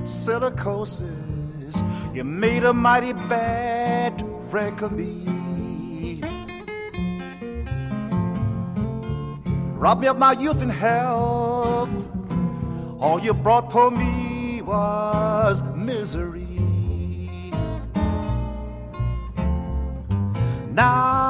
silicosis. You made a mighty bad wreck of me. Robbed me of my youth and health. All you brought for me was misery. Now